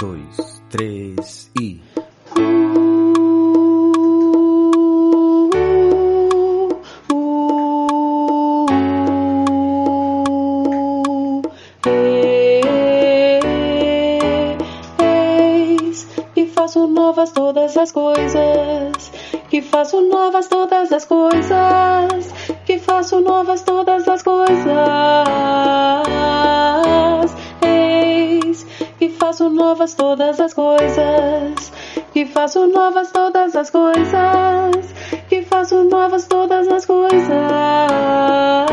2, 3 e... Eis que faço novas todas as coisas, que faço novas todas as coisas, que faço novas todas as coisas. Eis que faço novas todas as coisas, que faço novas todas as coisas, que faço novas todas as coisas.